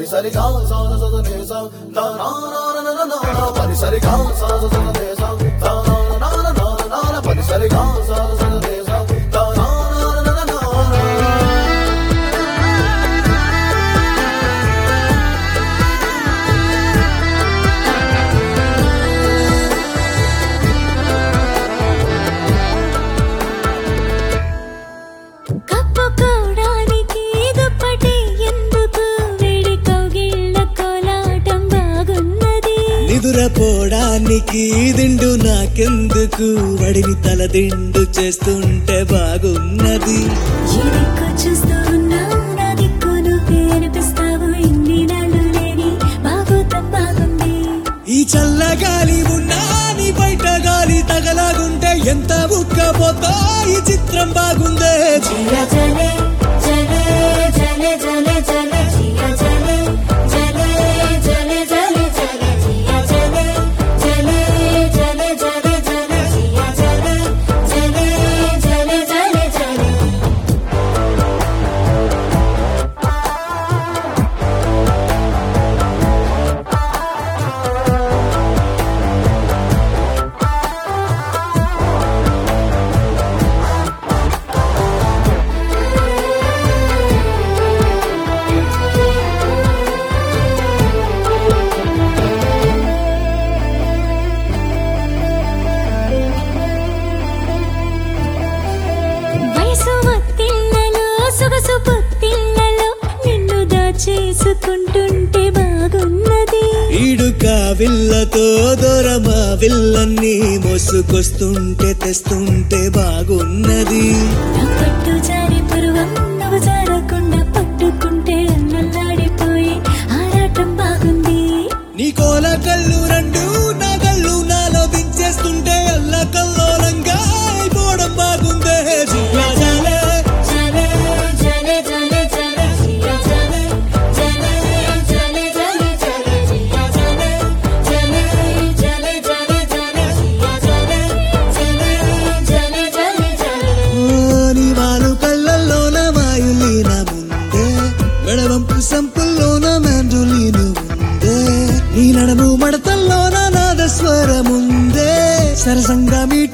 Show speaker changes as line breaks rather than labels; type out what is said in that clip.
నిదురపోవడానికి దిండు నాకెందుకు వడిని తల దిండు చేస్తుంటే బాగున్నది ఈ చల్లగాలి ఉన్నా నీ బయట గాలి తగలాగుంటే ఎంత ఉక్కపోతా ఈ చిత్రం బాగుందే
చేసుకుంటుంటే బాగున్నది
ఈడుక విల్లతో దూరమా విల్లన్ని మోసుకొస్తుంటే తెస్తుంటే బాగున్నది
పట్టు జారి పురువం నువ్వు జారకుండా పట్టుకుంటే అన్నల్లాడిపోయి ఆరాటం బాగుంది
నీ కోల కళ్ళు రెండు నా కళ్ళు నాలో దించేస్తుంటే అల్ల కల్లోలంగా అయిపోవడం బాగుందే సంపుల్లోన మ్యాండ్రులీను ఉందే నీ నడము మడతల్లోన నాదస్వరముందే సరసంగా మీ